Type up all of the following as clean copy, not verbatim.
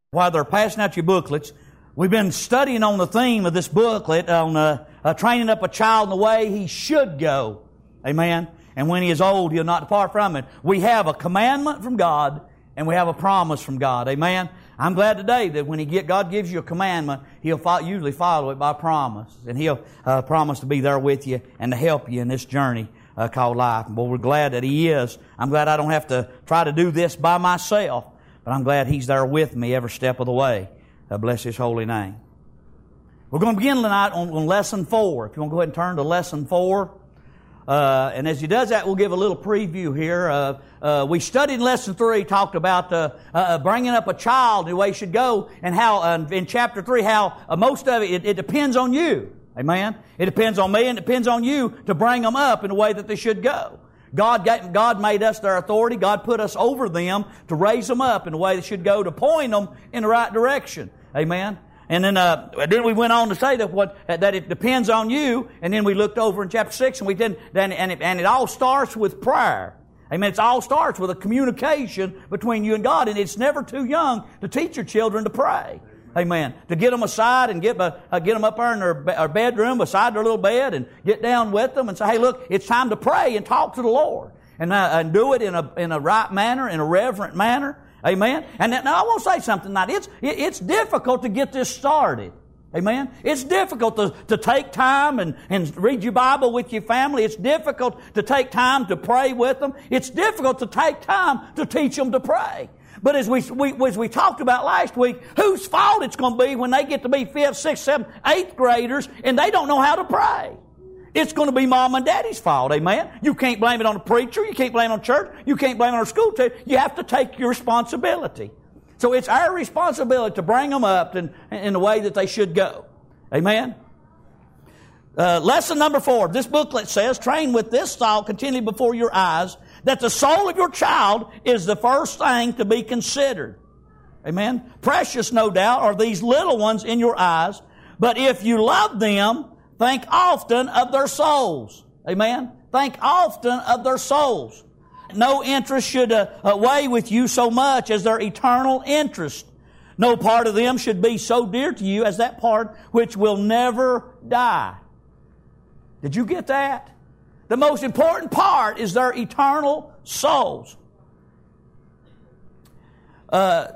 While they're passing out your booklets, we've been studying on the theme of this booklet on training up a child in the way he should go. Amen. And when he is old, he'll not depart from it. We have a commandment from God, and we have a promise from God. Amen. I'm glad today that when God gives you a commandment, He'll usually follow it by promise. And He'll promise to be there with you and to help you in this journey called life. Well, we're glad that He is. I'm glad I don't have to try to do this by myself, but I'm glad He's there with me every step of the way. Bless His holy name. We're going to begin tonight on Lesson 4. If you want to go ahead and turn to Lesson 4. And as He does that, we'll give a little preview here. We studied in Lesson 3, talked about bringing up a child the way he should go, and how in Chapter 3, how most of it depends on you. Amen? It depends on me and it depends on you to bring them up in the way that they should go. God made us their authority. God put us over them to raise them up in the way they should go, to point them in the right direction. Amen? And then we went on to say that it depends on you. And then we looked over in chapter 6, and it all starts with prayer. Amen. It all starts with a communication between you and God, and it's never too young to teach your children to pray. Amen. To get them aside and get them up there in their bedroom beside their little bed and get down with them and say, hey, look, it's time to pray and talk to the Lord, and do it in a right manner, in a reverent manner. Amen. And now I want to say something tonight. It's difficult to get this started. Amen. It's difficult to take time and read your Bible with your family. It's difficult to take time to pray with them. It's difficult to take time to teach them to pray. But as we talked about last week, whose fault it's going to be when they get to be 5th, 6th, 7th, 8th graders and they don't know how to pray? It's going to be mom and daddy's fault, amen? You can't blame it on the preacher. You can't blame it on church. You can't blame it on the school teacher. You have to take your responsibility. So it's our responsibility to bring them up in the way that they should go. Amen? Lesson number 4. This booklet says, train with this thought continually before your eyes, that the soul of your child is the first thing to be considered. Amen? Precious, no doubt, are these little ones in your eyes, but if you love them, think often of their souls. Amen? Think often of their souls. No interest should weigh with you so much as their eternal interest. No part of them should be so dear to you as that part which will never die. Did you get that? The most important part is their eternal souls. The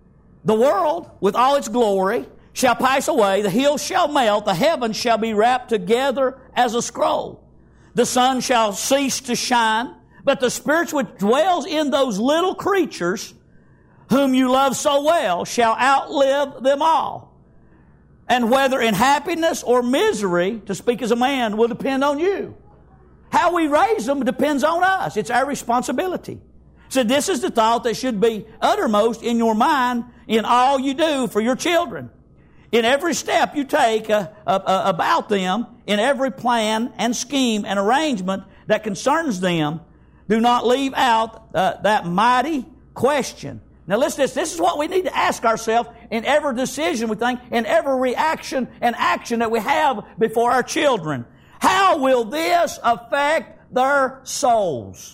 world, with all its glory, shall pass away. The hills shall melt. The heavens shall be wrapped together as a scroll. The sun shall cease to shine. But the Spirit which dwells in those little creatures whom you love so well shall outlive them all. And whether in happiness or misery, to speak as a man, will depend on you. How we raise them depends on us. It's our responsibility. So this is the thought that should be uttermost in your mind in all you do for your children. In every step you take about them, in every plan and scheme and arrangement that concerns them, do not leave out that mighty question. Now listen to this. This is what we need to ask ourselves in every decision we think, in every reaction and action that we have before our children. How will this affect their souls?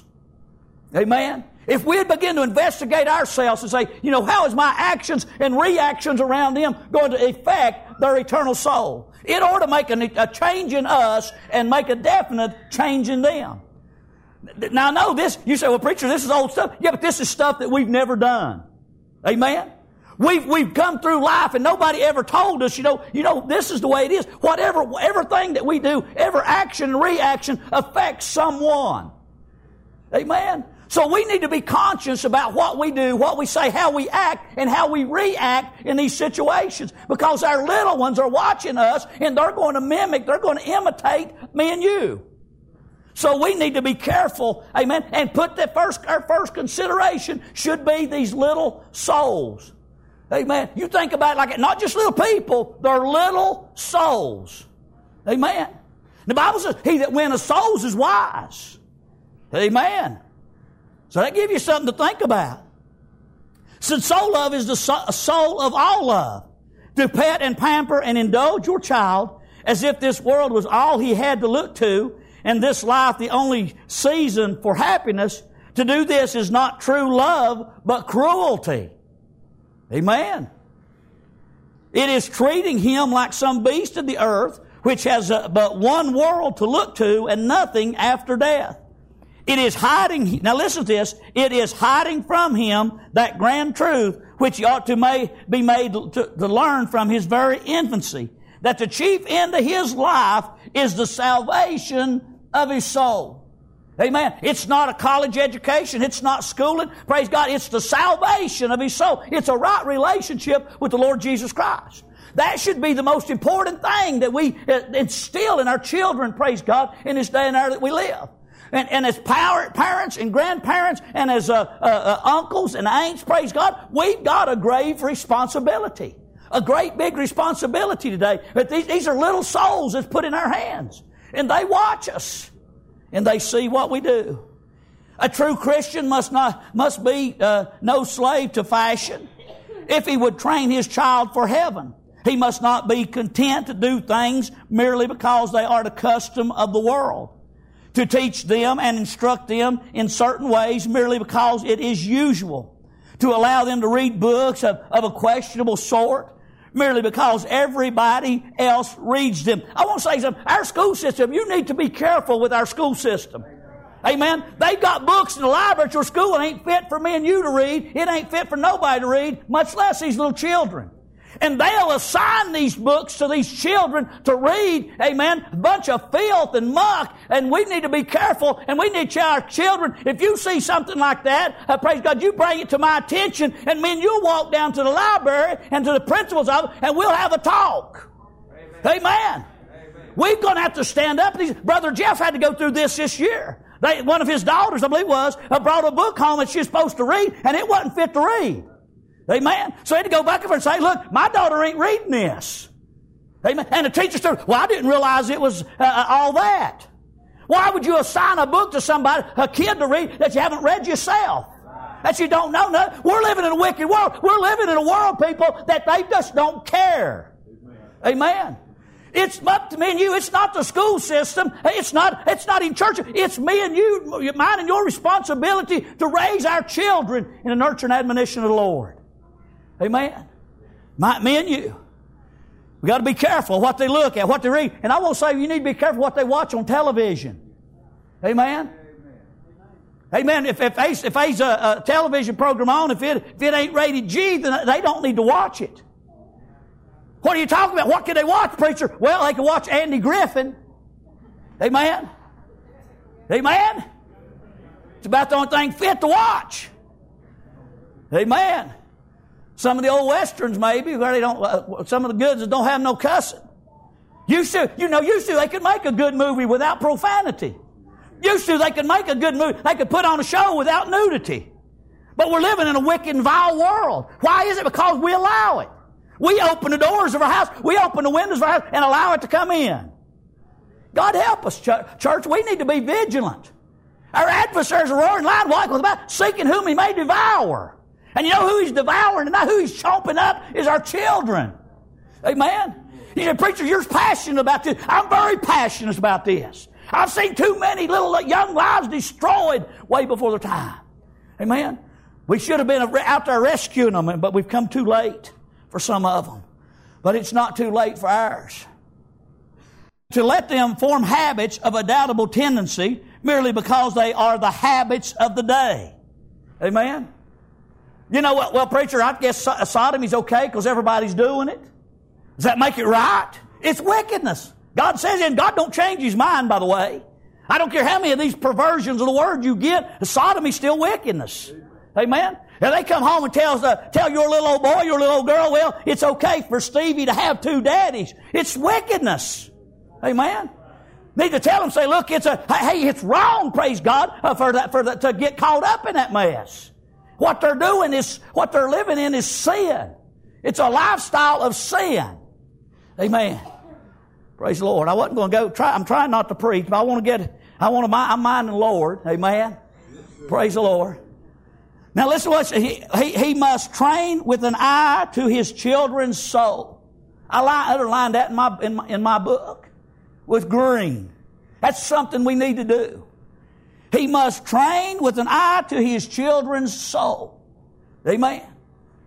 Amen? If we'd begin to investigate ourselves and say, how is my actions and reactions around them going to affect their eternal soul? It ought to make a change in us and make a definite change in them. Now I know this, you say, well preacher, this is old stuff. Yeah, but this is stuff that we've never done. Amen? We've come through life and nobody ever told us, this is the way it is. Everything that we do, every action and reaction affects someone. Amen? So we need to be conscious about what we do, what we say, how we act, and how we react in these situations. Because our little ones are watching us and they're going to mimic, they're going to imitate me and you. So we need to be careful, amen, and put our first consideration should be these little souls. Amen. You think about it like it, not just little people, they're little souls. Amen. The Bible says, he that winneth souls is wise. Amen. So that gives you something to think about. Since soul love is the soul of all love, to pet and pamper and indulge your child as if this world was all he had to look to, and this life the only season for happiness, to do this is not true love, but cruelty. Amen. It is treating him like some beast of the earth, which has but one world to look to and nothing after death. It is hiding, now listen to this, it is hiding from him that grand truth which he ought to be made to learn from his very infancy, that the chief end of his life is the salvation of his soul. Amen. It's not a college education. It's not schooling. Praise God. It's the salvation of his soul. It's a right relationship with the Lord Jesus Christ. That should be the most important thing that we instill in our children, praise God, in this day and hour that we live. And as parents and grandparents and as uncles and aunts, praise God, we've got a grave responsibility. A great big responsibility today. But these are little souls that's put in our hands. And they watch us. And they see what we do. A true Christian must be no slave to fashion. If he would train his child for heaven, he must not be content to do things merely because they are the custom of the world. To teach them and instruct them in certain ways merely because it is usual. To allow them to read books of a questionable sort merely because everybody else reads them. I want to say something. Our school system, you need to be careful with our school system. Amen. They've got books in the library at your school. It ain't fit for me and you to read. It ain't fit for nobody to read, much less these little children. And they'll assign these books to these children to read, amen, a bunch of filth and muck, and we need to be careful, and we need to tell our children, if you see something like that, praise God, you bring it to my attention, and me and you'll walk down to the library and to the principal's office, and we'll have a talk. Amen. Amen. We're going to have to stand up. Brother Jeff had to go through this year. One of his daughters, I believe it was, brought a book home that she was supposed to read, and it wasn't fit to read. Amen. So he had to go back over and say, look, my daughter ain't reading this. Amen. And the teacher said, well, I didn't realize it was all that. Why would you assign a book to somebody, a kid to read that you haven't read yourself? That you don't know nothing? We're living in a wicked world. We're living in a world, people, that they just don't care. Amen. It's up to me and you. It's not the school system. It's not in church. It's me and you, mine and your responsibility to raise our children in the nurture and admonition of the Lord. Amen. Me and you. We got to be careful what they look at, what they read. And I will say you need to be careful what they watch on television. Amen. Amen. If there's a television program on, if it ain't rated G, then they don't need to watch it. What are you talking about? What can they watch, preacher? Well, they can watch Andy Griffin. Amen. Amen. It's about the only thing fit to watch. Amen. Some of the old westerns, maybe, where they don't. Some of the goods that don't have no cussing. Used to they could make a good movie without profanity. Used to they could make a good movie. They could put on a show without nudity. But we're living in a wicked and vile world. Why is it? Because we allow it. We open the doors of our house. We open the windows of our house and allow it to come in. God help us, church. We need to be vigilant. Our adversaries are roaring loud, like with about seeking whom he may devour. And you know who he's devouring and not who he's chomping up is our children. Amen. You know, preacher, you're passionate about this. I'm very passionate about this. I've seen too many little young lives destroyed way before their time. Amen. We should have been out there rescuing them, but we've come too late for some of them. But it's not too late for ours. To let them form habits of a doubtable tendency merely because they are the habits of the day. Amen. You know what? Well, preacher, I guess sodomy's okay because everybody's doing it. Does that make it right? It's wickedness. God says, and God don't change his mind, by the way. I don't care how many of these perversions of the word you get, sodomy's still wickedness. Amen? Now they come home and tell your little old boy, your little old girl, well, it's okay for Stevie to have two daddies. It's wickedness. Amen? Need to tell them, say, look, it's wrong, praise God, to get caught up in that mess. What they're doing is, what they're living in is sin. It's a lifestyle of sin. Amen. Praise the Lord. I wasn't going to go, I'm trying not to preach, but I'm minding the Lord. Amen. Praise the Lord. Now listen to what he must train with an eye to his children's soul. I underlined that in my book with green. That's something we need to do. He must train with an eye to his children's soul. Amen.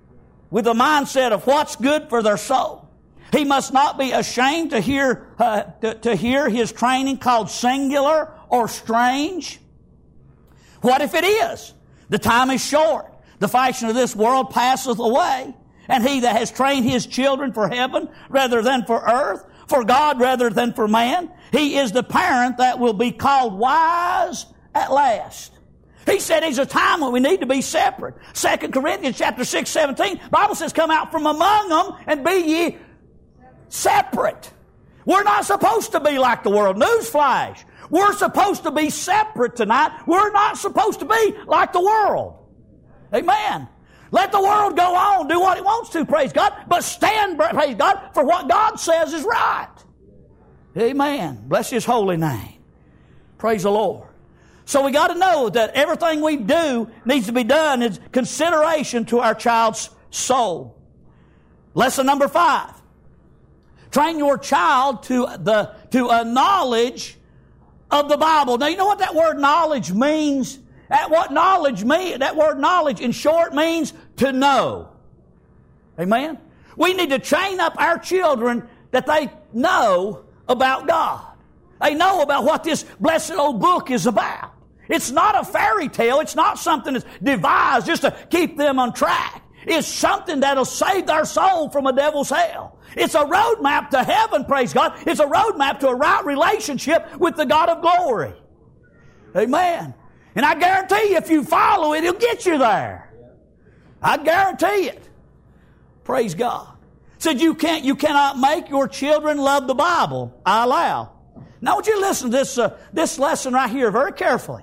with the mindset of what's good for their soul. He must not be ashamed to hear his training called singular or strange. What if it is? The time is short. The fashion of this world passeth away. And he that has trained his children for heaven rather than for earth, for God rather than for man, he is the parent that will be called wise at last. He said there's a time when we need to be separate. 2 Corinthians chapter 6, 17, the Bible says, come out from among them and be ye separate. We're not supposed to be like the world. Newsflash. We're supposed to be separate tonight. We're not supposed to be like the world. Amen. Let the world go on, do what it wants to, praise God, but stand, praise God, for what God says is right. Amen. Bless His holy name. Praise the Lord. So we got to know that everything we do needs to be done in consideration to our child's soul. Lesson number 5. Train your child to a knowledge of the Bible. Now, you know what that word knowledge means? That word knowledge in short means to know. Amen? We need to train up our children that they know about God. They know about what this blessed old book is about. It's not a fairy tale. It's not something that's devised just to keep them on track. It's something that'll save their soul from a devil's hell. It's a roadmap to heaven, praise God. It's a roadmap to a right relationship with the God of glory. Amen. And I guarantee you, if you follow it, it'll get you there. I guarantee it. Praise God. Said you cannot make your children love the Bible. I allow. Now I want you to listen to this lesson right here very carefully.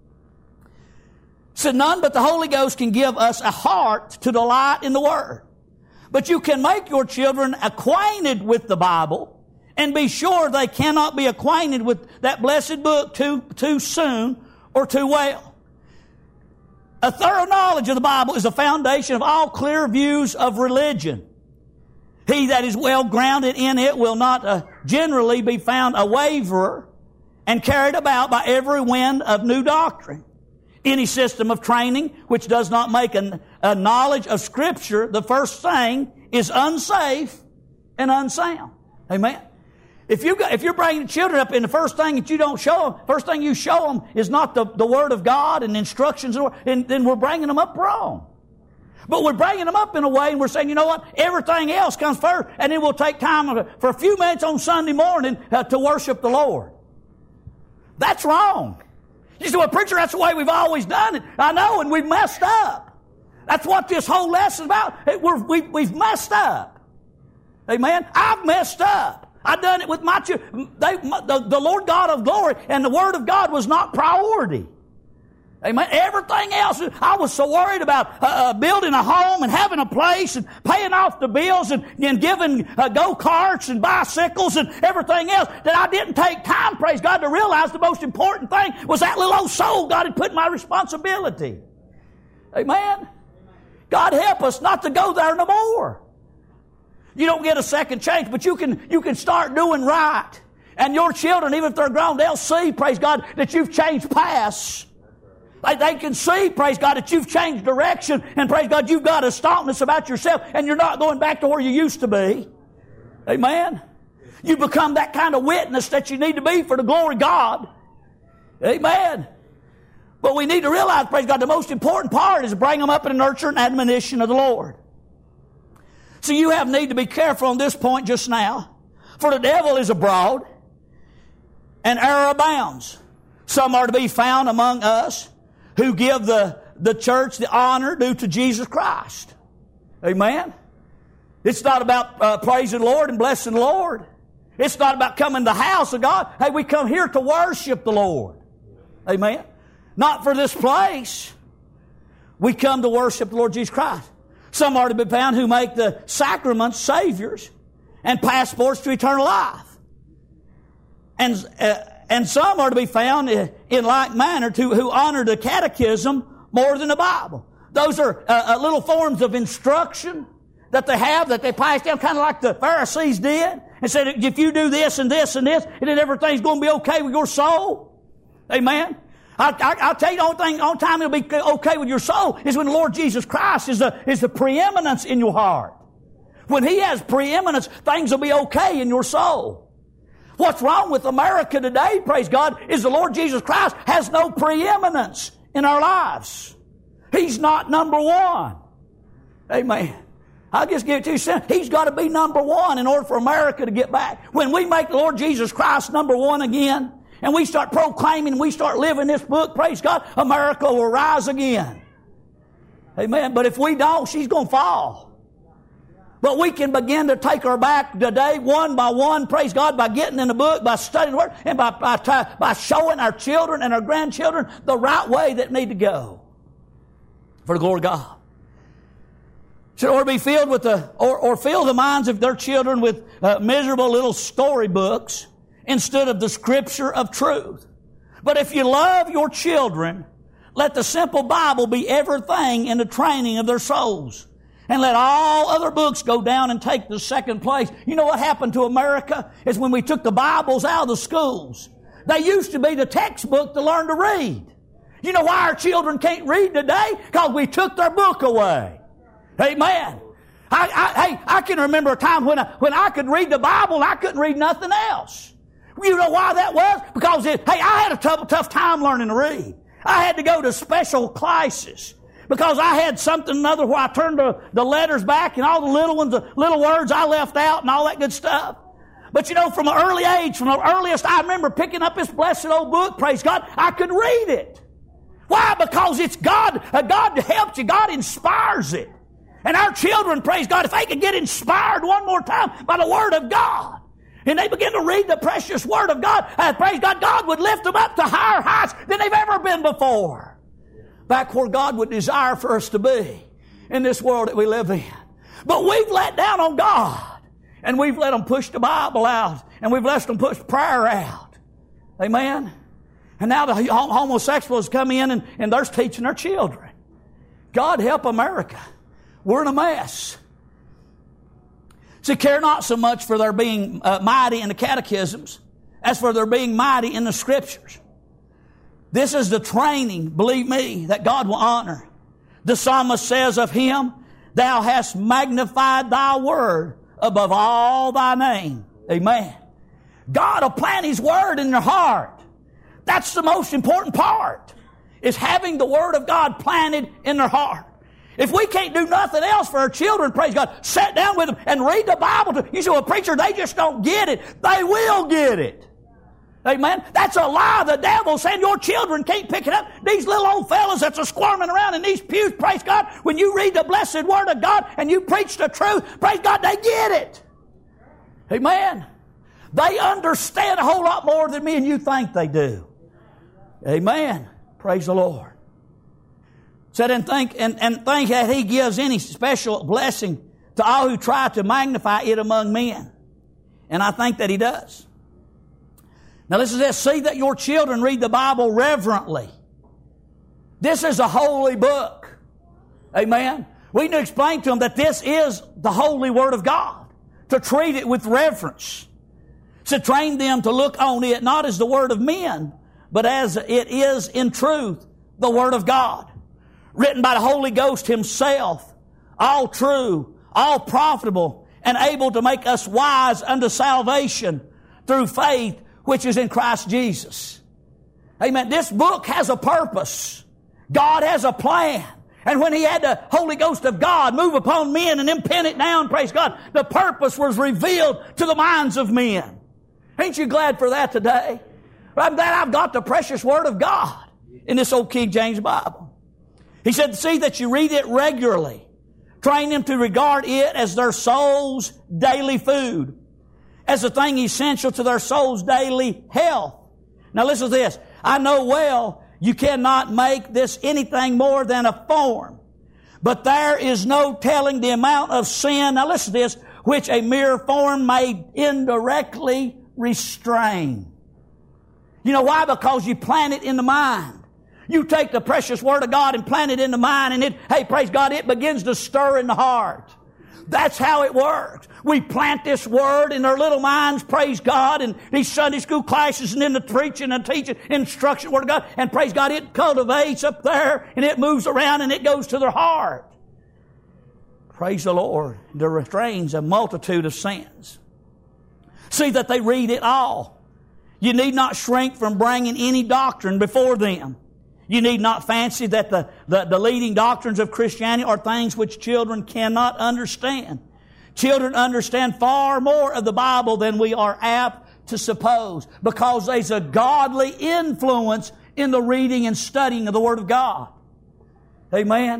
Said none but the Holy Ghost can give us a heart to delight in the Word. But you can make your children acquainted with the Bible and be sure they cannot be acquainted with that blessed book too soon or too well. A thorough knowledge of the Bible is the foundation of all clear views of religion. He that is well grounded in it will not generally be found a waverer and carried about by every wind of new doctrine. Any system of training which does not make a knowledge of Scripture the first thing is unsafe and unsound. Amen. If you're bringing children up and the first thing that you don't show them, first thing you show them is not the Word of God and instructions, and then we're bringing them up wrong. But we're bringing them up in a way and we're saying, you know what, everything else comes first, and then we'll take time for a few minutes on Sunday morning to worship the Lord. That's wrong. You say, well, preacher, that's the way we've always done it. I know, and we've messed up. That's what this whole lesson is about. We've messed up. Amen? I've messed up. I've done it with my children. The Lord God of glory and the Word of God was not priority. Amen. Everything else, I was so worried about building a home and having a place and paying off the bills and giving go-karts and bicycles and everything else that I didn't take time, praise God, to realize the most important thing was that little old soul God had put in my responsibility. Amen. God help us not to go there no more. You don't get a second chance, but you can start doing right. And your children, even if they're grown, they'll see, praise God, that you've changed paths. They can see, praise God, that you've changed direction, and praise God, you've got a stoutness about yourself, and you're not going back to where you used to be. Amen? You become that kind of witness that you need to be for the glory of God. Amen? But we need to realize, praise God, the most important part is to bring them up in the nurture and admonition of the Lord. So you have need to be careful on this point just now. For the devil is abroad, and error abounds. Some are to be found among us who give the church the honor due to Jesus Christ. Amen? It's not about praising the Lord and blessing the Lord. It's not about coming to the house of God. Hey, we come here to worship the Lord. Amen? Not for this place. We come to worship the Lord Jesus Christ. Some are to be found who make the sacraments saviors and passports to eternal life. And some are to be found in like manner who honor the catechism more than the Bible. Those are little forms of instruction that they have, that they pass down, kind of like the Pharisees did, and said, if you do this and this and this, and then everything's going to be okay with your soul. Amen? I'll tell you, the only time it'll be okay with your soul is when the Lord Jesus Christ is the preeminence in your heart. When He has preeminence, things will be okay in your soul. What's wrong with America today, praise God, is the Lord Jesus Christ has no preeminence in our lives. He's not number one. Amen. I'll just give it to you. He's got to be number one in order for America to get back. When we make the Lord Jesus Christ number one again, and we start proclaiming, we start living this book, praise God, America will rise again. Amen. But if we don't, she's going to fall. But we can begin to take her back today, one by one, praise God, by getting in the book, by studying the Word, and by showing our children and our grandchildren the right way that need to go. For the glory of God. Or be filled with or fill the minds of their children with miserable little storybooks instead of the Scripture of truth. But if you love your children, let the simple Bible be everything in the training of their souls. And let all other books go down and take the second place. You know what happened to America? Is when we took the Bibles out of the schools. They used to be the textbook to learn to read. You know why our children can't read today? Because we took their book away. Amen. I can remember a time when I could read the Bible and I couldn't read nothing else. You know why that was? Because I had a tough time learning to read. I had to go to special classes because I had something or other where I turned the letters back and all the little ones, the little words I left out and all that good stuff. But you know, from an early age, from the earliest, I remember picking up this blessed old book, praise God, I could read it. Why? Because it's God. God helps you. God inspires it. And our children, praise God, if they could get inspired one more time by the Word of God, and they begin to read the precious Word of God, praise God, God would lift them up to higher heights than they've ever been before. Back where God would desire for us to be in this world that we live in. But we've let down on God, and we've let them push the Bible out, and we've let them push prayer out. Amen? And now the homosexuals come in and they're teaching their children. God help America. We're in a mess. See, care not so much for their being mighty in the catechisms as for their being mighty in the Scriptures. This is the training, believe me, that God will honor. The psalmist says of Him, Thou hast magnified Thy word above all Thy name. Amen. God will plant His word in your heart. That's the most important part, is having the Word of God planted in their heart. If we can't do nothing else for our children, praise God, sit down with them and read the Bible. You say, well, preacher, they just don't get it. They will get it. Amen? That's a lie. The devil saying your children can't pick it up. These little old fellas that's squirming around in these pews, praise God, when you read the blessed Word of God and you preach the truth, praise God, they get it. Amen? They understand a whole lot more than me and you think they do. Amen. Praise the Lord. Said and think that He gives any special blessing to all who try to magnify it among men. And I think that He does. Now listen to this. See that your children read the Bible reverently. This is a holy book. Amen. We need to explain to them that this is the holy Word of God. To treat it with reverence. To train them to look on it not as the word of men, but as it is in truth, the Word of God. Written by the Holy Ghost Himself, all true, all profitable, and able to make us wise unto salvation through faith which is in Christ Jesus. Amen. This book has a purpose. God has a plan. And when He had the Holy Ghost of God move upon men and then pin it down, praise God, the purpose was revealed to the minds of men. Ain't you glad for that today? I'm glad I've got the precious Word of God in this old King James Bible. He said, see that you read it regularly. Train them to regard it as their soul's daily food, as a thing essential to their soul's daily health. Now listen to this. I know well you cannot make this anything more than a form, but there is no telling the amount of sin, now listen to this, which a mere form may indirectly restrain. You know why? Because you plant it in the mind. You take the precious Word of God and plant it in the mind, and praise God, it begins to stir in the heart. That's how it works. We plant this Word in their little minds, praise God, and these Sunday school classes and then the preaching and teaching, instruction, Word of God, and praise God, it cultivates up there and it moves around and it goes to their heart. Praise the Lord. It restrains a multitude of sins. See that they read it all. You need not shrink from bringing any doctrine before them. You need not fancy that the leading doctrines of Christianity are things which children cannot understand. Children understand far more of the Bible than we are apt to suppose, because there's a godly influence in the reading and studying of the Word of God. Amen.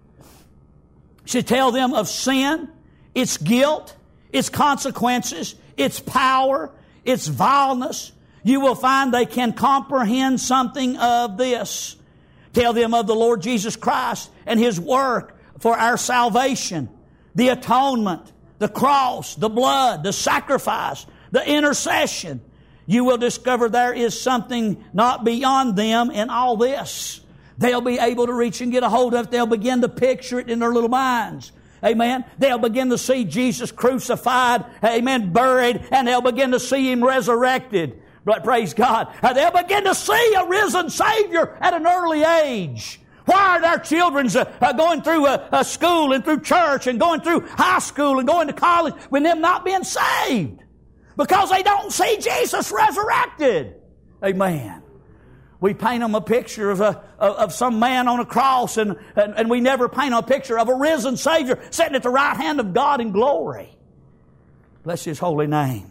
Should tell them of sin, its guilt, its consequences, its power, its vileness. You will find they can comprehend something of this. Tell them of the Lord Jesus Christ and His work for our salvation, the atonement, the cross, the blood, the sacrifice, the intercession. You will discover there is something not beyond them in all this. They'll be able to reach and get a hold of it. They'll begin to picture it in their little minds. Amen. They'll begin to see Jesus crucified, amen, buried, and they'll begin to see Him resurrected. But praise God. They'll begin to see a risen Savior at an early age. Why are their children going through a school and through church and going through high school and going to college with them not being saved? Because they don't see Jesus resurrected. Amen. We paint them a picture of some man on a cross, and we never paint a picture of a risen Savior sitting at the right hand of God in glory. Bless His holy name.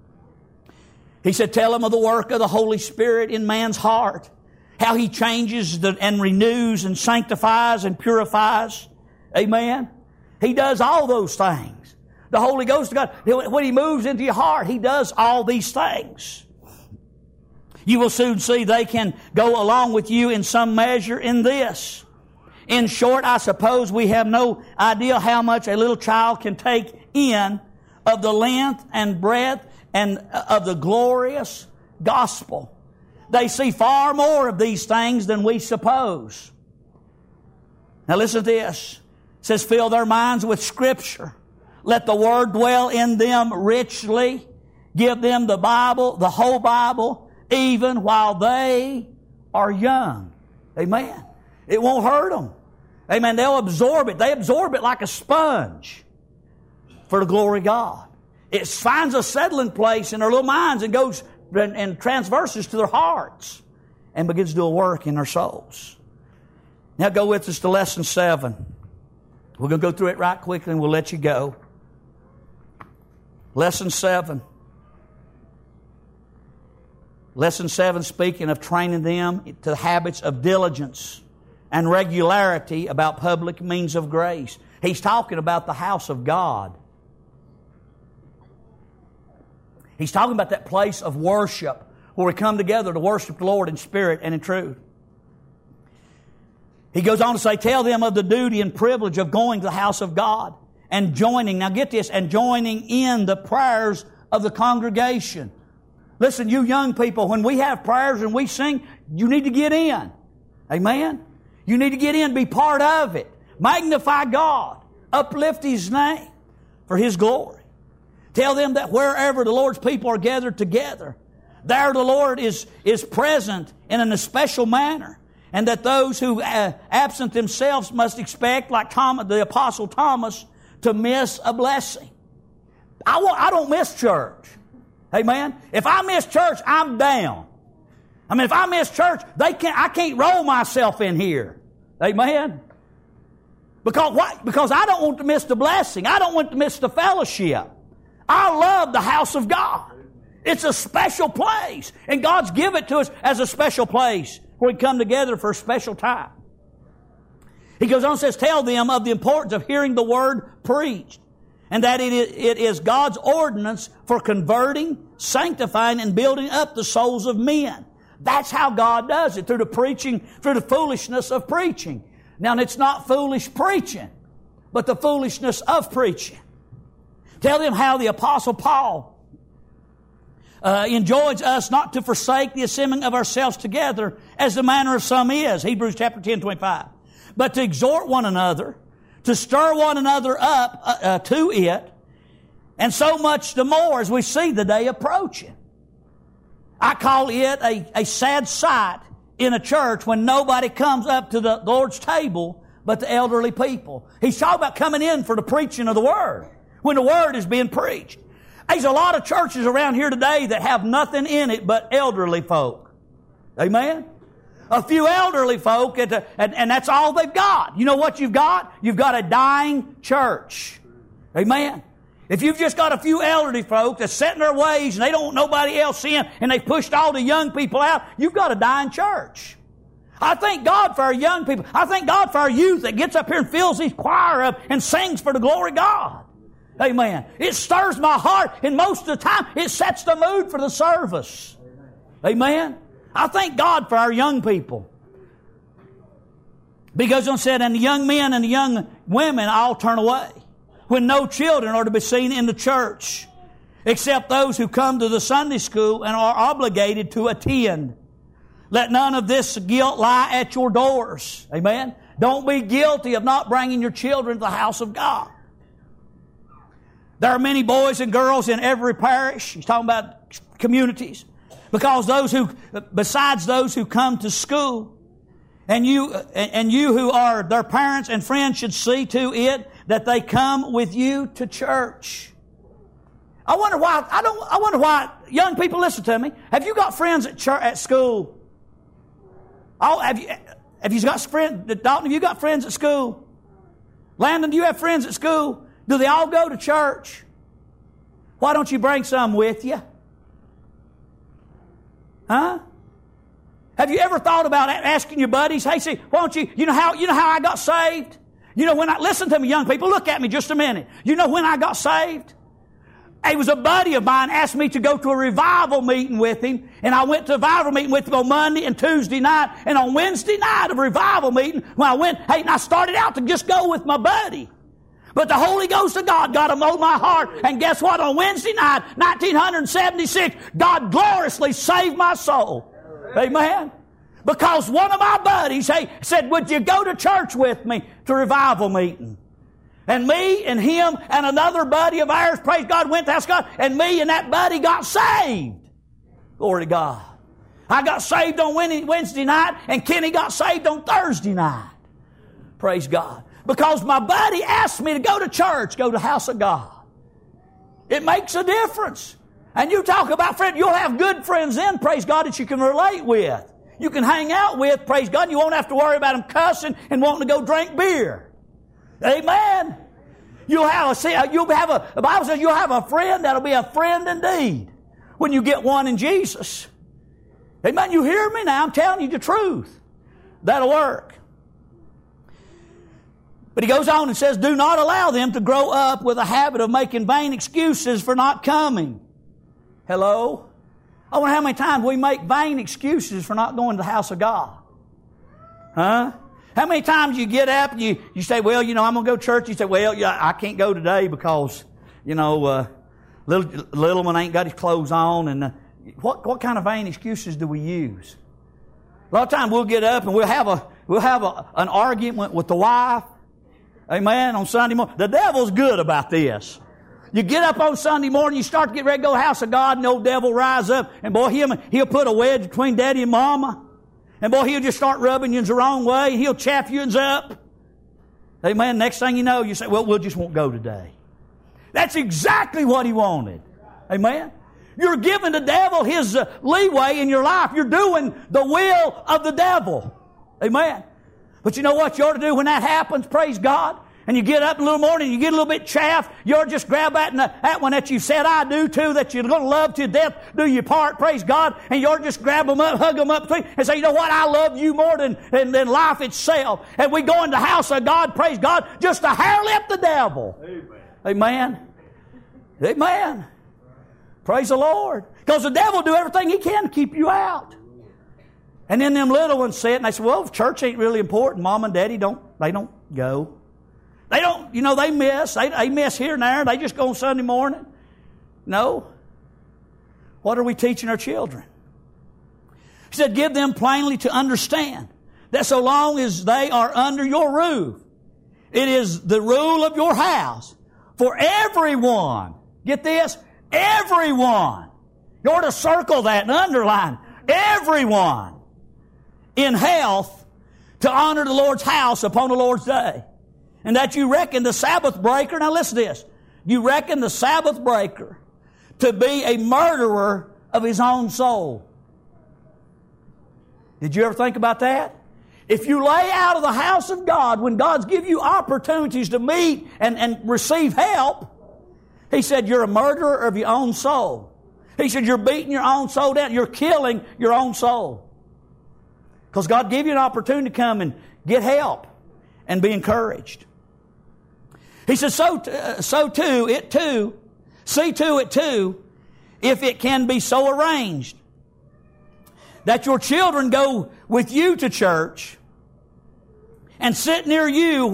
He said, tell them of the work of the Holy Spirit in man's heart, how He changes and renews and sanctifies and purifies. Amen. He does all those things. The Holy Ghost of God, when He moves into your heart, He does all these things. You will soon see they can go along with you in some measure in this. In short, I suppose we have no idea how much a little child can take in of the length and breadth and of the glorious gospel. They see far more of these things than we suppose. Now listen to this. It says, fill their minds with Scripture. Let the Word dwell in them richly. Give them the Bible, the whole Bible, even while they are young. Amen. It won't hurt them. Amen. They'll absorb it. They absorb it like a sponge for the glory of God. It finds a settling place in their little minds and goes and transverses to their hearts and begins to do a work in their souls. Now go with us to lesson 7. We're going to go through it right quickly and we'll let you go. Lesson 7. Lesson 7, speaking of training them to the habits of diligence and regularity about public means of grace. He's talking about the house of God. He's talking about that place of worship where we come together to worship the Lord in spirit and in truth. He goes on to say, tell them of the duty and privilege of going to the house of God and joining, now get this, and joining in the prayers of the congregation. Listen, you young people, when we have prayers and we sing, you need to get in. Amen? You need to get in, be part of it. Magnify God. Uplift His name for His glory. Tell them that wherever the Lord's people are gathered together, there the Lord is present in an especial manner. And that those who absent themselves must expect, like the Apostle Thomas, to miss a blessing. I don't miss church. Amen? If I miss church, I'm down. I mean, if I miss church, I can't roll myself in here. Amen? Because what? Because I don't want to miss the blessing. I don't want to miss the fellowship. I love the house of God. It's a special place. And God's given it to us as a special place where we come together for a special time. He goes on and says, tell them of the importance of hearing the Word preached, and that it is God's ordinance for converting, sanctifying, and building up the souls of men. That's how God does it, through the preaching, through the foolishness of preaching. Now, it's not foolish preaching, but the foolishness of preaching. Tell them how the Apostle Paul enjoins us not to forsake the assembling of ourselves together as the manner of some is. Hebrews chapter 10, 25. But to exhort one another, to stir one another up to it, and so much the more as we see the day approaching. I call it a sad sight in a church when nobody comes up to the Lord's table but the elderly people. He's talking about coming in for the preaching of the Word, when the Word is being preached. There's a lot of churches around here today that have nothing in it but elderly folk. Amen? A few elderly folk, and that's all they've got. You know what you've got? You've got a dying church. Amen? If you've just got a few elderly folk that's set in their ways and they don't want nobody else in and they've pushed all the young people out, you've got a dying church. I thank God for our young people. I thank God for our youth that gets up here and fills these choir up and sings for the glory of God. Amen. It stirs my heart, and most of the time it sets the mood for the service. Amen. I thank God for our young people. Because it said, and the young men and the young women all turn away, when no children are to be seen in the church, except those who come to the Sunday school and are obligated to attend. Let none of this guilt lie at your doors. Amen. Don't be guilty of not bringing your children to the house of God. There are many boys and girls in every parish. He's talking about communities. Because besides those who come to school, and you who are their parents and friends should see to it that they come with you to church. I wonder why young people, listen to me. Have you got friends at school? Have you got friends? Dalton, have you got friends at school? Landon, do you have friends at school? Do they all go to church? Why don't you bring some with you? Huh? Have you ever thought about asking your buddies, hey, see, why don't you know how I got saved? Listen to me, young people, look at me just a minute. You know when I got saved? It was a buddy of mine asked me to go to a revival meeting with him, and I went to a revival meeting with him on Monday and Tuesday night, and on Wednesday night of a revival meeting, when I went, and I started out to just go with my buddy. But the Holy Ghost of God got a hold of my heart, and guess what? On Wednesday night, 1976, God gloriously saved my soul. Amen? Because one of my buddies said, would you go to church with me to revival meeting? And me and him and another buddy of ours, praise God, went to house God, and me and that buddy got saved. Glory to God. I got saved on Wednesday night, and Kenny got saved on Thursday night. Praise God. Because my buddy asked me to go to church, go to the house of God. It makes a difference. And you talk about friends, you'll have good friends then, praise God, that you can relate with. You can hang out with, praise God, and you won't have to worry about them cussing and wanting to go drink beer. Amen. The Bible says you'll have a friend that'll be a friend indeed when you get one in Jesus. Amen. You hear me now? I'm telling you the truth. That'll work. But he goes on and says, do not allow them to grow up with a habit of making vain excuses for not coming. Hello? I wonder how many times we make vain excuses for not going to the house of God. Huh? How many times you get up and you say, well, I'm going to go to church. You say, well, I can't go today because, little one ain't got his clothes on. And what kind of vain excuses do we use? A lot of times we'll get up and we'll have an argument with the wife. Amen. On Sunday morning. The devil's good about this. You get up on Sunday morning, you start to get ready to go to the house of God, and the old devil rise up, and boy, he'll put a wedge between daddy and mama. And boy, he'll just start rubbing you the wrong way, and he'll chaff you up. Amen. Next thing you know, you say, well, just won't go today. That's exactly what he wanted. Amen. You're giving the devil his leeway in your life. You're doing the will of the devil. Amen. But you know what you ought to do when that happens? Praise God. And you get up in a little morning and you get a little bit chaffed. You ought to just grab that one that you said I do too, that you're going to love to death, do your part, praise God. And you ought to just grab them up, hug them up, and say, you know what? I love you more than life itself. And we go in the house of God, praise God, just to hair lip the devil. Amen. Amen. Amen. Praise the Lord. Because the devil will do everything he can to keep you out. And then them little ones say it, and they say, well, church ain't really important. Mom and Daddy don't go. They don't, they miss. They miss here and there. They just go on Sunday morning. No. What are we teaching our children? He said, give them plainly to understand that so long as they are under your roof, It is the rule of your house for everyone. Get this? Everyone. You ought to circle that and underline. Everyone in health to honor the Lord's house upon the Lord's day. And that you reckon the Sabbath breaker, now listen to this, you reckon the Sabbath breaker to be a murderer of his own soul. Did you ever think about that? If you lay out of the house of God when God's give you opportunities to meet and receive help, He said you're a murderer of your own soul. He said you're beating your own soul down. You're killing your own soul. Because God gave you an opportunity to come and get help and be encouraged. He says, see to it too, if it can be so arranged, that your children go with you to church and sit near you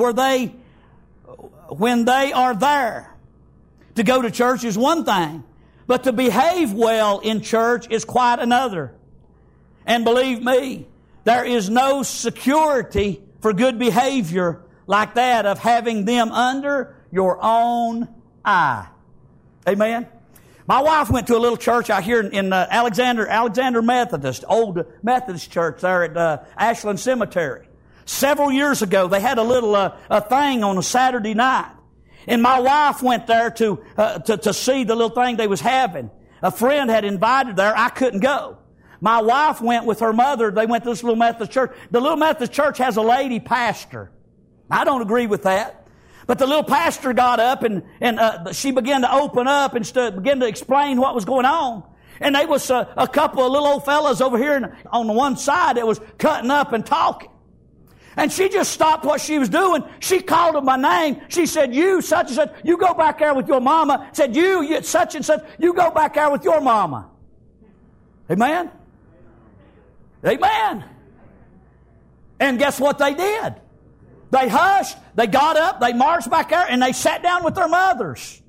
when they are there. To go to church is one thing, but to behave well in church is quite another. And believe me, there is no security for good behavior like that of having them under your own eye. Amen? My wife went to a little church out here in Alexander Methodist, old Methodist church there at Ashland Cemetery. Several years ago, they had a little a thing on a Saturday night. And my wife went there to see the little thing they was having. A friend had invited there. I couldn't go. My wife went with her mother. They went to this little Methodist church. The little Methodist church has a lady pastor. I don't agree with that. But the little pastor got up and she began to open up and began to explain what was going on. And there was a couple of little old fellas over here on the one side that was cutting up and talking. And she just stopped what she was doing. She called them by name. She said, you, such and such, you go back there with your mama. Said, you, such and such, you go back there with your mama. Amen? Amen. And guess what they did? They hushed, they got up, they marched back there, and they sat down with their mothers.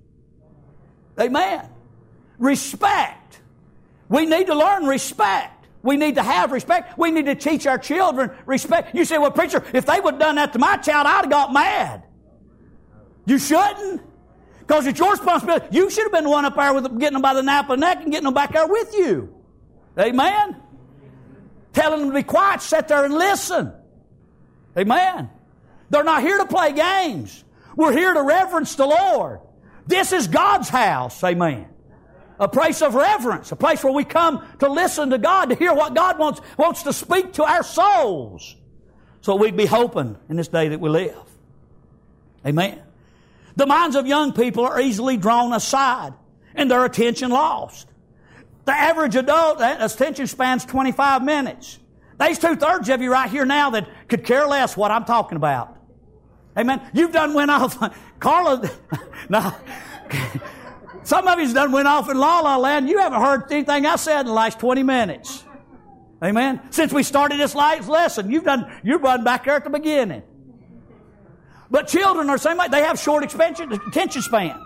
Amen. Respect. We need to learn respect. We need to have respect. We need to teach our children respect. You say, well, preacher, if they would have done that to my child, I'd have got mad. You shouldn't. Because it's your responsibility. You should have been the one up there with getting them by the nape of the neck and getting them back there with you. Amen. Telling them to be quiet, sit there and listen. Amen. They're not here to play games. We're here to reverence the Lord. This is God's house. Amen. A place of reverence. A place where we come to listen to God, to hear what God wants to speak to our souls. So we'd be hoping in this day that we live. Amen. The minds of young people are easily drawn aside and their attention lost. The average adult attention span's 25 minutes. There's 2/3 of you right here now that could care less what I'm talking about. Amen. You've done went off. Carla, no. Some of you's done went off in La La Land. You haven't heard anything I said in the last 20 minutes. Amen. Since we started this lesson, you're run back there at the beginning. But children are the same way. They have short attention spans.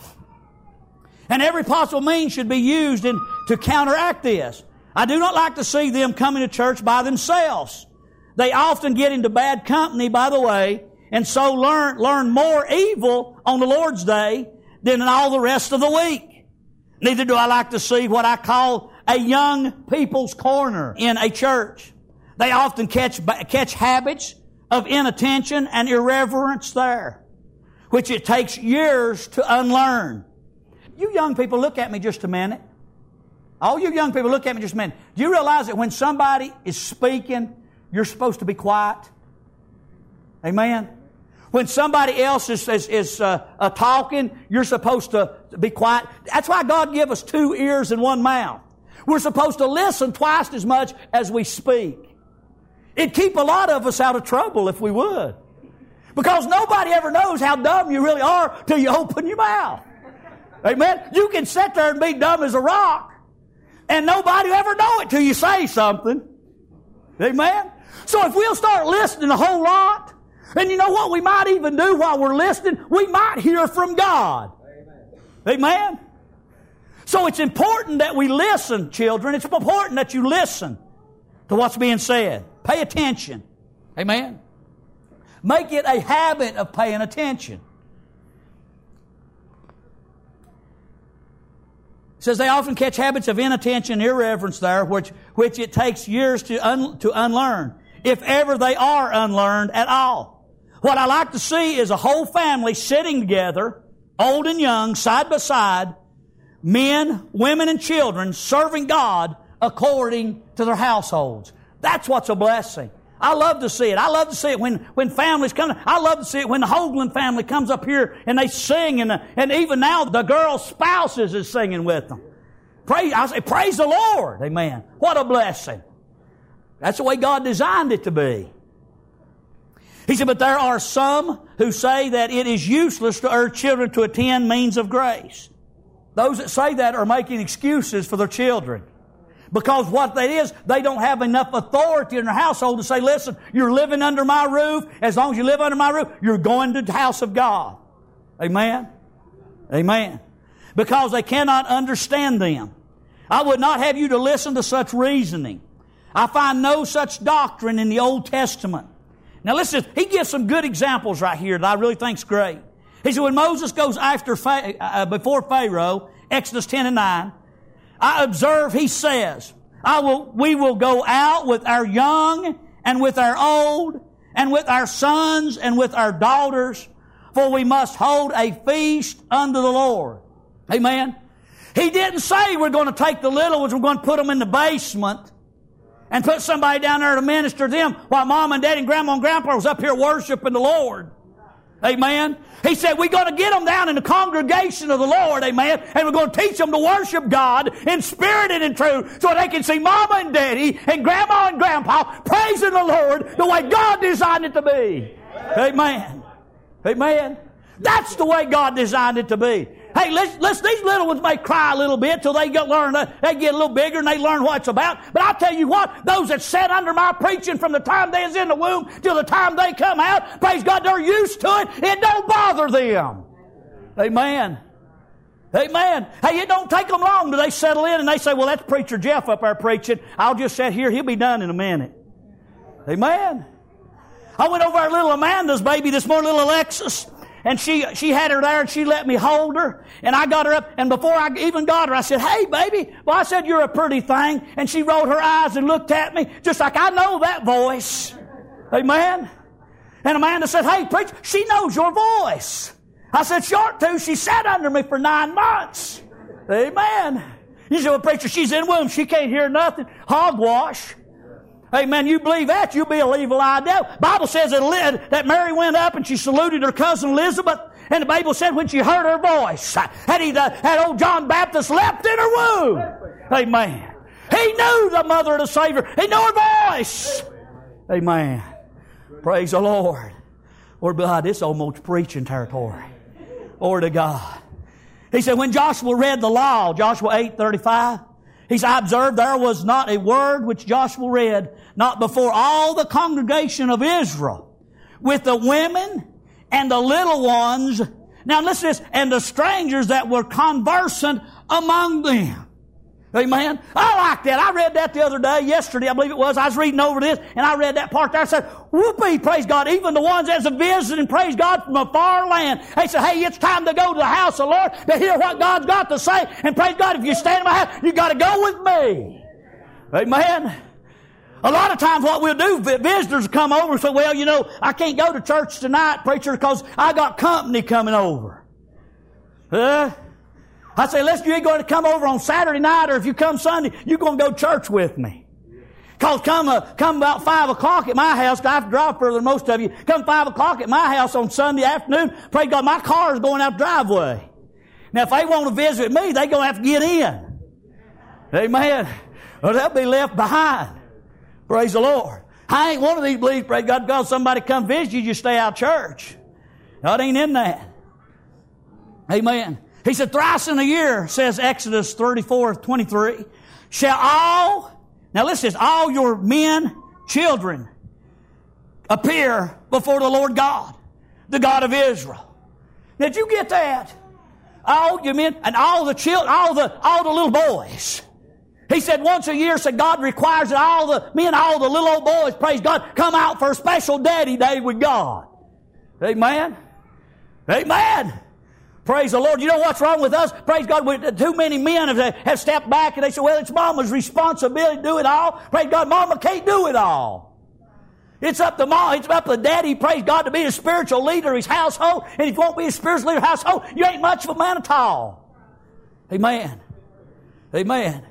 And every possible means should be used to counteract this. I do not like to see them coming to church by themselves. They often get into bad company, by the way, and so learn more evil on the Lord's day than in all the rest of the week. Neither do I like to see what I call a young people's corner in a church. They often catch habits of inattention and irreverence there, which it takes years to unlearn. You young people, look at me just a minute. All you young people, look at me just a minute. Do you realize that when somebody is speaking, you're supposed to be quiet? Amen? When somebody else is talking, you're supposed to be quiet. That's why God gave us 2 ears and 1 mouth. We're supposed to listen twice as much as we speak. It'd keep a lot of us out of trouble if we would. Because nobody ever knows how dumb you really are till you open your mouth. Amen? You can sit there and be dumb as a rock, and nobody will ever know it till you say something. Amen? So if we'll start listening a whole lot, and you know what we might even do while we're listening? We might hear from God. Amen? So it's important that we listen, children. It's important that you listen to what's being said. Pay attention. Amen? Make it a habit of paying attention. It says they often catch habits of inattention, irreverence there, which it takes years to unlearn, if ever they are unlearned at all. What I like to see is a whole family sitting together, old and young, side by side, men, women, and children, serving God according to their households. That's what's a blessing. I love to see it. I love to see it when families come. I love to see it when the Hoagland family comes up here and they sing, and even now the girls' spouses is singing with them. Praise the Lord. Amen. What a blessing. That's the way God designed it to be. He said, but there are some who say that it is useless to urge children to attend means of grace. Those that say that are making excuses for their children. Because what that is, they don't have enough authority in their household to say, listen, you're living under my roof. As long as you live under my roof, you're going to the house of God. Amen? Amen. Because they cannot understand them. I would not have you to listen to such reasoning. I find no such doctrine in the Old Testament. Now listen, he gives some good examples right here that I really think is great. He said, when Moses goes before Pharaoh, Exodus 10 and 9, I observe, he says, we will go out with our young and with our old and with our sons and with our daughters, for we must hold a feast unto the Lord. Amen. He didn't say we're going to take the little ones, we're going to put them in the basement and put somebody down there to minister to them while Mom and Dad and Grandma and Grandpa was up here worshiping the Lord. Amen. He said we're going to get them down in the congregation of the Lord, amen, and we're going to teach them to worship God in spirit and in truth so they can see Mama and Daddy and Grandma and Grandpa praising the Lord the way God designed it to be. Amen. Amen. That's the way God designed it to be. Hey, these little ones may cry a little bit till they get a little bigger and they learn what it's about. But I'll tell you what, those that sat under my preaching from the time they was in the womb till the time they come out, praise God, they're used to it. It don't bother them. Amen. Amen. Hey, it don't take them long till they settle in and they say, well, that's Preacher Jeff up there preaching. I'll just sit here. He'll be done in a minute. Amen. I went over our little Amanda's baby this morning, little Alexis. And she had her there and she let me hold her. And I got her up. And before I even got her, I said, hey, baby. Well, I said, you're a pretty thing. And she rolled her eyes and looked at me just like I know that voice. Amen. And Amanda said, hey, preacher, she knows your voice. I said, short too. She sat under me for 9 months. Amen. You said, well, preacher, she's in womb. She can't hear nothing. Hogwash. Amen. You believe that, you'll be a evil-eyed devil. Bible says that Mary went up and she saluted her cousin Elizabeth. And the Bible said when she heard her voice, had old John Baptist leapt in her womb. Amen. He knew the mother of the Savior. He knew her voice. Amen. Praise the Lord. Lord God, this is almost preaching territory. Glory to God. He said when Joshua read the law, Joshua 8:35, he said, I observed there was not a word which Joshua read, not before all the congregation of Israel, with the women and the little ones. Now listen to this, and the strangers that were conversant among them. Amen. I like that. I read that the other day, yesterday, I believe it was. I was reading over this, and I read that part there. I said, whoopee, praise God. Even the ones that's visiting, praise God, from a far land. They said, hey, it's time to go to the house of the Lord to hear what God's got to say. And praise God, if you stand in my house, you got to go with me. Amen. A lot of times what we'll do, visitors come over and say, well, you know, I can't go to church tonight, preacher, because I got company coming over. I say, listen, you ain't going to come over on Saturday night, or if you come Sunday, you're going to go to church with me. Because come about 5 o'clock at my house, 'cause I have to drive further than most of you, come 5 o'clock at my house on Sunday afternoon, pray God, my car is going out the driveway. Now, if they want to visit me, they're going to have to get in. Amen. Or they'll be left behind. Praise the Lord. I ain't one of these believes, praise God, because somebody come visit you, just stay out of church. God ain't in that. Amen. He said, thrice in a year, says Exodus 34:23, shall now listen, all your men, children, appear before the Lord God, the God of Israel. Now, did you get that? All your men and all the children, all the little boys. He said once a year, said God requires that all the men, all the little old boys, praise God, come out for a special daddy day with God. Amen. Amen. Praise the Lord. You know what's wrong with us? Praise God. Too many men have stepped back and they say, well, it's Mama's responsibility to do it all. Praise God, Mama can't do it all. It's up to Mom. It's up to Daddy, praise God, to be the spiritual leader of his household. And if you won't be a spiritual leader of his household, you ain't much of a man at all. Amen. Amen.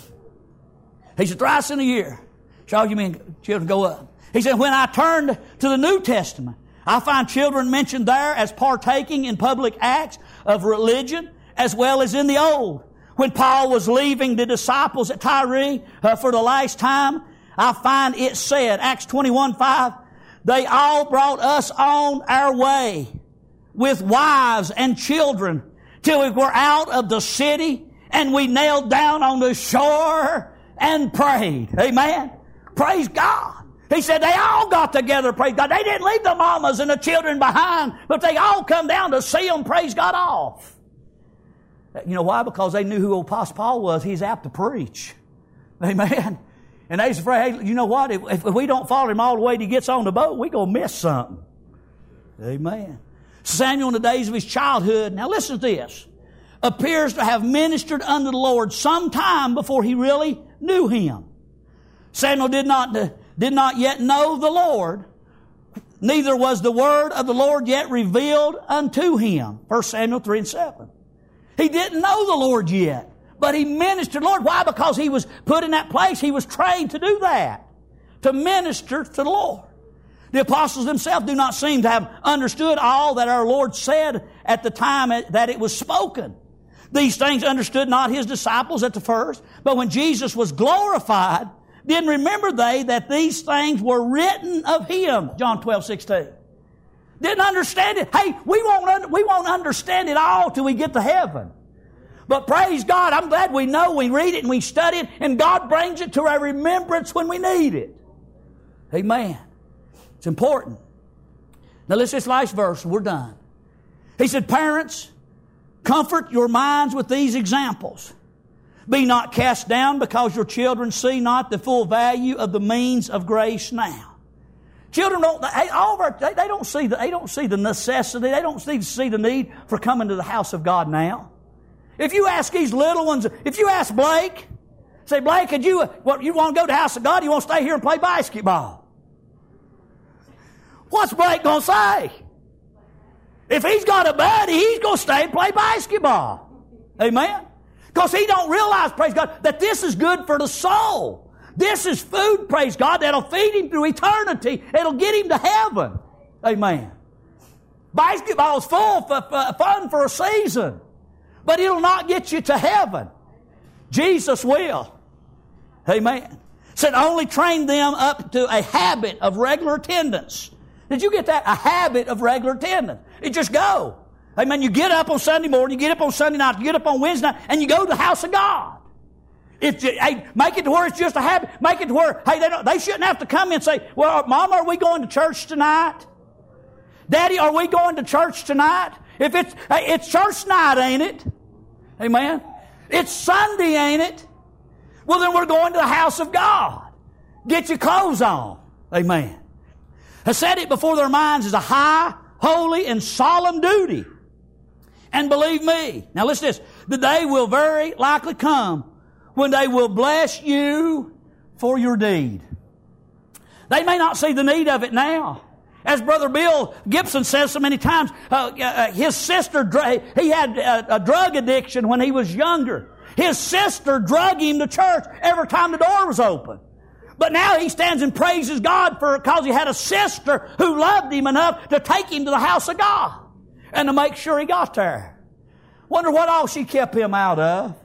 He said, thrice in a year shall you men children go up. He said, when I turned to the New Testament, I find children mentioned there as partaking in public acts of religion as well as in the Old. When Paul was leaving the disciples at Tyre for the last time, I find it said, Acts 21:5, they all brought us on our way with wives and children till we were out of the city and we knelt down on the shore and prayed. Amen. Praise God. He said they all got together, praise God. They didn't leave the mamas and the children behind, but they all come down to see them, praise God, off. You know why? Because they knew who Apostle Paul was. He's apt to preach. Amen. And they was afraid, hey, you know what? If we don't follow him all the way till he gets on the boat, we're going to miss something. Amen. Samuel in the days of his childhood, now listen to this, appears to have ministered unto the Lord some time before he really knew him. Samuel did not yet know the Lord, neither was the word of the Lord yet revealed unto him. 1 Samuel 3:7. He didn't know the Lord yet, but he ministered to the Lord. Why? Because he was put in that place. He was trained to do that, to minister to the Lord. The apostles themselves do not seem to have understood all that our Lord said at the time that it was spoken. These things understood not his disciples at the first, but when Jesus was glorified, then remember they that these things were written of him. John 12:16. Didn't understand it. Hey, we won't understand it all till we get to heaven. But praise God, I'm glad we know, we read it and we study it, and God brings it to our remembrance when we need it. Amen. It's important. Now listen to this last verse and we're done. He said, parents, comfort your minds with these examples. Be not cast down because your children see not the full value of the means of grace now. Children they don't see the necessity. They don't see the need for coming to the house of God now. If you ask these little ones, if you ask Blake, say, Blake, you want to go to the house of God? You want to stay here and play basketball? What's Blake going to say? If he's got a buddy, he's going to stay and play basketball. Amen. Because he don't realize, praise God, that this is good for the soul. This is food, praise God, that'll feed him through eternity. It'll get him to heaven. Amen. Basketball is full of fun for a season, but it'll not get you to heaven. Jesus will. Amen. Said only train them up to a habit of regular attendance. Did you get that? A habit of regular attendance. You just go. Amen. You get up on Sunday morning, you get up on Sunday night, you get up on Wednesday night, and you go to the house of God. Make it to where it's just a habit. Make it to where, they shouldn't have to come in and say, well, Mama, are we going to church tonight? Daddy, are we going to church tonight? If it's church night, ain't it? Amen. It's Sunday, ain't it? Well, then we're going to the house of God. Get your clothes on. Amen. I set it before their minds as a high, holy, and solemn duty. And believe me, now listen to this, the day will very likely come when they will bless you for your deed. They may not see the need of it now. As Brother Bill Gibson says so many times, his sister, he had a drug addiction when he was younger. His sister drug him to church every time the door was open. But now he stands and praises God because he had a sister who loved him enough to take him to the house of God and to make sure he got there. Wonder what all she kept him out of.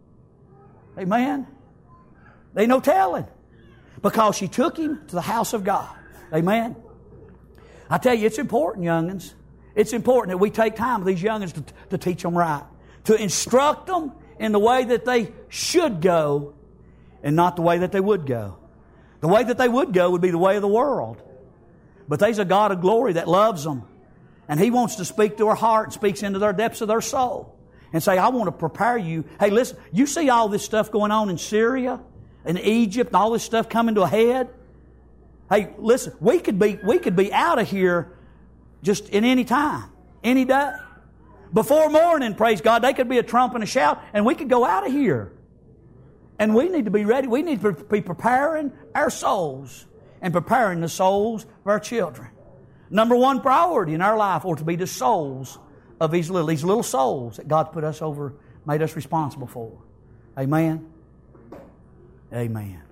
Amen. They no telling. Because she took him to the house of God. Amen. I tell you, it's important, young'uns. It's important that we take time with these young'uns to teach them right. To instruct them in the way that they should go and not the way that they would go. The way that they would go would be the way of the world. But there's a God of glory that loves them. And He wants to speak to our heart and speaks into their depths of their soul. And say, I want to prepare you. Hey, listen, you see all this stuff going on in Syria and Egypt and all this stuff coming to a head? Hey, listen, we could be out of here Just in any time, any day. Before morning, praise God, they could be a trump and a shout, and we could go out of here. And we need to be ready. We need to be preparing our souls and preparing the souls of our children. Number one priority in our life ought to be the souls of these little souls that God put us over, made us responsible for. Amen? Amen.